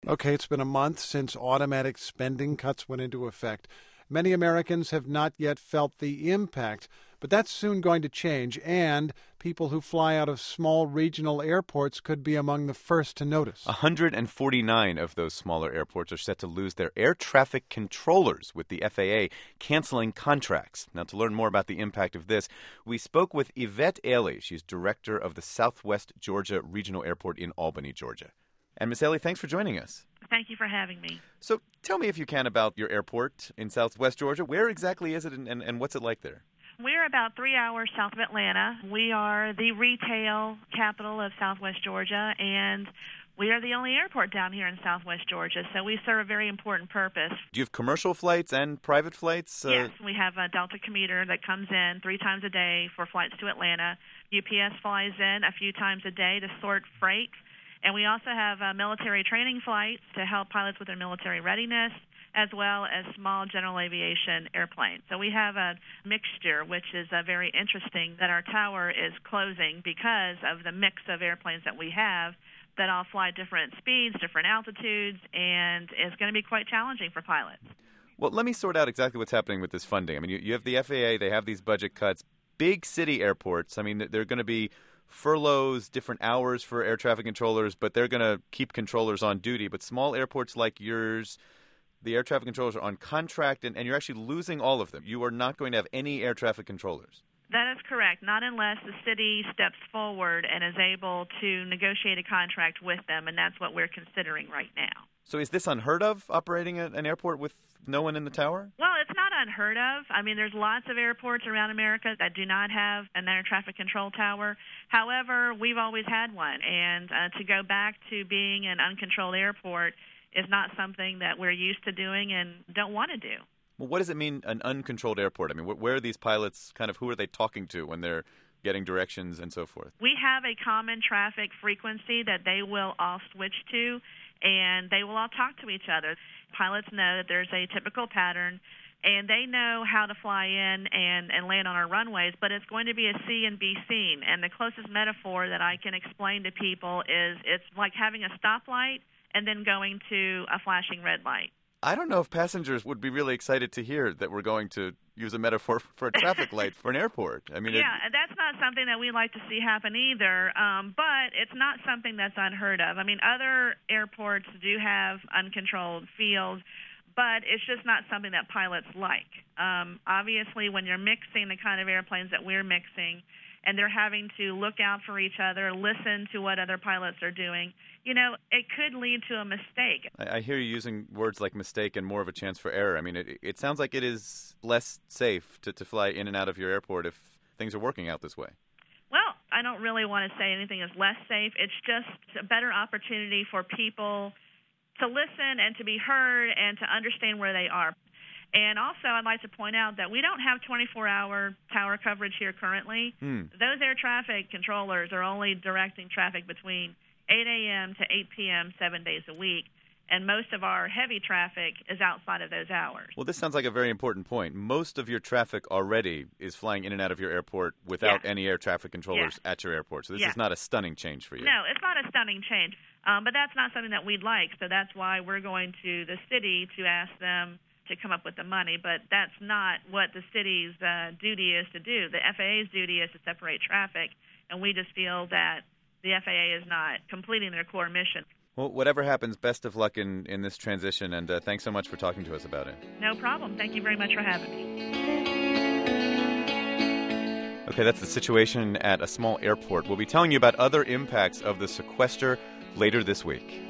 Okay, it's been a month since automatic spending cuts went into effect. Many Americans have not yet felt the impact, but that's soon going to change, and people who fly out of small regional airports could be among the first to notice. 149 of those smaller airports are set to lose their air traffic controllers, with the FAA canceling contracts. Now, to learn more about the impact of this, we spoke with Yvette Ailey. She's director of the Southwest Georgia Regional Airport in Albany, Georgia. And Ms. Ailey, thanks for joining us. Thank you for having me. So tell me, if you can, about your airport in Southwest Georgia. Where exactly is it, and what's it like there? We're about 3 hours south of Atlanta. We are the retail capital of Southwest Georgia, and we are the only airport down here in Southwest Georgia, so we serve a very important purpose. Do you have commercial flights and private flights? Yes, we have a Delta commuter that comes in 3 times a day for flights to Atlanta. UPS flies in a few times a day to sort freight. And we also have military training flights to help pilots with their military readiness, as well as small general aviation airplanes. So we have a mixture, which is very interesting, that our tower is closing because of the mix of airplanes that we have that all fly different speeds, different altitudes, and it's going to be quite challenging for pilots. Well, let me sort out exactly what's happening with this funding. I mean, you have the FAA, they have these budget cuts. Big city airports, I mean, they're going to be furloughs, different hours for air traffic controllers, but they're going to keep controllers on duty. But small airports like yours, the air traffic controllers are on contract, and you're actually losing all of them. You are not going to have any air traffic controllers. That is correct, not unless the city steps forward and is able to negotiate a contract with them, and that's what we're considering right now. So is this unheard of, operating an airport with no one in the tower? Well, it's not unheard of. I mean, there's lots of airports around America that do not have an air traffic control tower. However, we've always had one, and to go back to being an uncontrolled airport is not something that we're used to doing and don't want to do. Well, what does it mean, an uncontrolled airport? I mean, where are these pilots, who are they talking to when they're getting directions and so forth? We have a common traffic frequency that they will all switch to, and they will all talk to each other. Pilots know that there's a typical pattern, and they know how to fly in and land on our runways, but it's going to be a see and be seen. And the closest metaphor that I can explain to people is it's like having a stoplight and then going to a flashing red light. I don't know if passengers would be really excited to hear that we're going to use a metaphor for a traffic light for an airport. I mean, that's not something that we like to see happen either, but it's not something that's unheard of. I mean, other airports do have uncontrolled fields, but it's just not something that pilots like. Obviously, when you're mixing the kind of airplanes that we're mixing, and they're having to look out for each other, listen to what other pilots are doing, it could lead to a mistake. I hear you using words like mistake and more of a chance for error. I mean, it sounds like it is less safe to fly in and out of your airport if things are working out this way. Well, I don't really want to say anything is less safe. It's just a better opportunity for people to listen and to be heard and to understand where they are. And also, I'd like to point out that we don't have 24-hour tower coverage here currently. Those air traffic controllers are only directing traffic between 8 a.m. to 8 p.m. 7 days a week, and most of our heavy traffic is outside of those hours. Well, this sounds like a very important point. Most of your traffic already is flying in and out of your airport without any air traffic controllers at your airport. So this is not a stunning change for you. No, it's not a stunning change, but that's not something that we'd like. So that's why we're going to the city to ask them to come up with the money, but that's not what the city's duty is to do. The FAA's duty is to separate traffic, and we just feel that the FAA is not completing their core mission. Well, whatever happens, best of luck in this transition, and thanks so much for talking to us about it. No problem. Thank you very much for having me. Okay, that's the situation at a small airport. We'll be telling you about other impacts of the sequester later this week.